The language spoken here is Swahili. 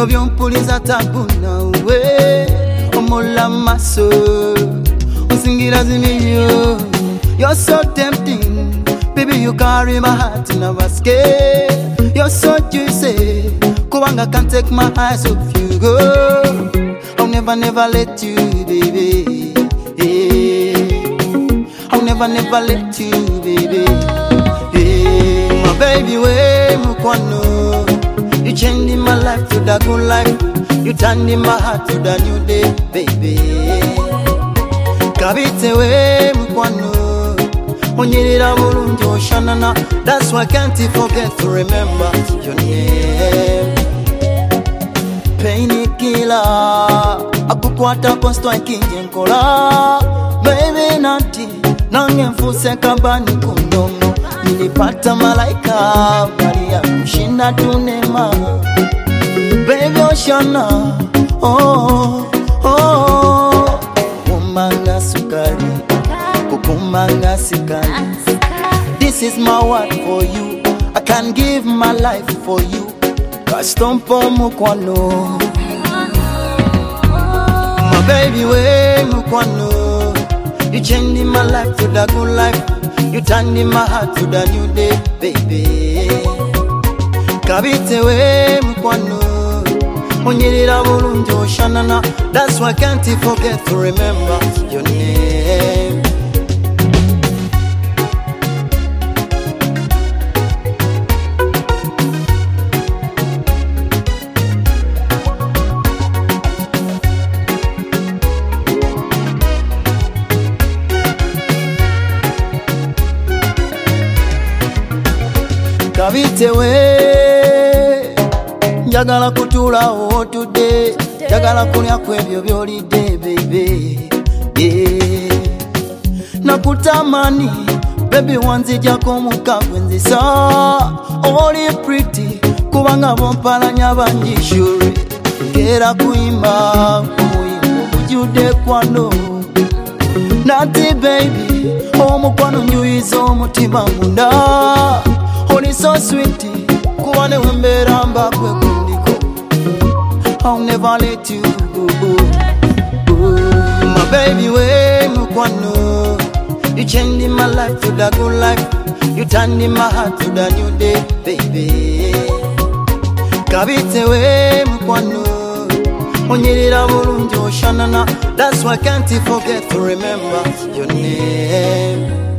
Bino byompuliza tabuna we Omola maso Usingira zimiyo You're so tempting Baby you carry my heart in a basket You're so juicy Kubanga can't take my eyes off you go I'll never let you baby I'll never let you baby My baby we mukwano You changed my life to the good life You turned my heart to the new day baby Kabite we mukwano Onyirira bulungi oshanana That's why I can't forget to remember your name Pain killer Akukwata konstwa ikinje nkola Baby nanti Nange mfuse kabani kundomo Nilipata malaika Bali ya kushinda tunema Baby oshana Oh Kumanga sukari Kukumanga sikari This is my word for you I can give my life for you Kastompo mukwano My baby we mukwano You changed my life to the good life You turned my heart to the new day baby Kabite we mukwano Onyirira bulungi oshanana That's why I can't forget to remember your name Kabite we Njagala kutula today Njagala kulya kwebyo byolide baby Nakutamani baby wanzijako mukagwenzisa Oli pretty kubanga bompalanya banji sure Ngera kuimba muyimbo mujude kwano Nati baby omukwano nyuizo omutima munda Oli so sweet Kuwane wembera mbakwe kundiko I'll never let you go My baby we mukwano You changed my life to the good life You turned my heart to the new day baby Kabite we mukwano Onyirira bulungi oshanana That's why I can't forget to remember your name